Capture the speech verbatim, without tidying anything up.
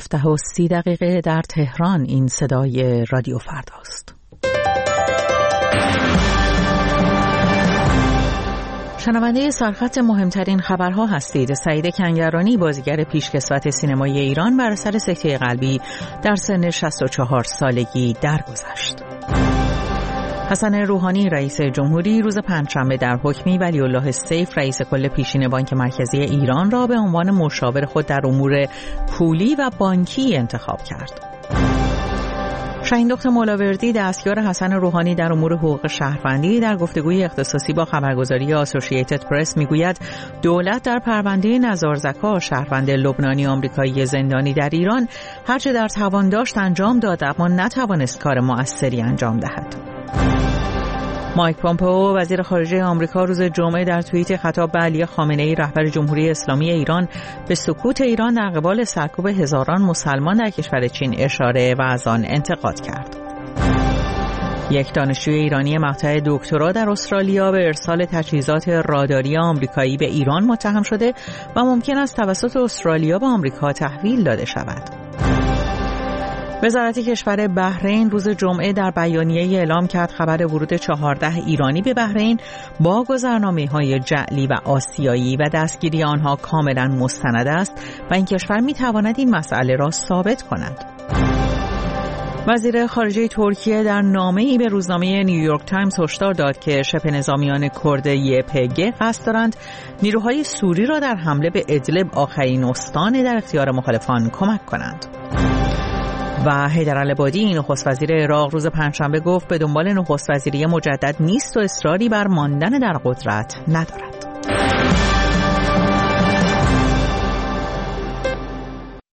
هفته و سی دقیقه در تهران. این صدای رادیو فرداست. شنونده سرخط مهمترین خبرها هستید. سعید کنگرانی بازیگر پیشکسوت سینمای ایران بر اثر سکته قلبی در سن شصت و چهار سالگی درگذشت. حسن روحانی رئیس جمهوری روز پنجشنبه در حکمی ولی‌الله سیف رئیس کل پیشین بانک مرکزی ایران را به عنوان مشاور خود در امور پولی و بانکی انتخاب کرد. شاهین مولاوردی دستیار حسن روحانی در امور حقوق شهروندی در گفتگوی اختصاصی با خبرگزاری آسوشییتد پرس میگوید دولت در پرونده نزار زکا شهروند لبنانی آمریکایی زندانی در ایران هرچه در توان داشت انجام داد، اما نتوانست کار مؤثری انجام دهد. مایک پومپئو وزیر خارجه آمریکا روز جمعه در توییت خطاب به علی خامنه‌ای رهبر جمهوری اسلامی ایران به سکوت ایران در قبال سرکوب هزاران مسلمان در کشور چین اشاره و از آن انتقاد کرد. یک دانشجوی ایرانی مقطع دکترا در استرالیا به ارسال تجهیزات راداری آمریکایی به ایران متهم شده و ممکن است توسط استرالیا به آمریکا تحویل داده شود. وزارت کشور بحرین روز جمعه در بیانیه اعلام کرد خبر ورود چهارده ایرانی به بحرین با گذرنامه‌های جعلی و آسیایی و دستگیری آنها کاملا مستند است و این کشور می‌تواند این مسئله را ثابت کند. وزیر خارجه ترکیه در نامه‌ای به روزنامه نیویورک تایمز هشدار داد که شبه نظامیان کرد یه پی جی قصد دارند نیروهای سوری را در حمله به ادلب، آخرین استان در اختیار مخالفان، کمک کنند. و حیدرالعبادی نخست وزیر عراق روز پنجشنبه گفت به دنبال نخست وزیری مجدد نیست و اصراری بر ماندن در قدرت ندارد.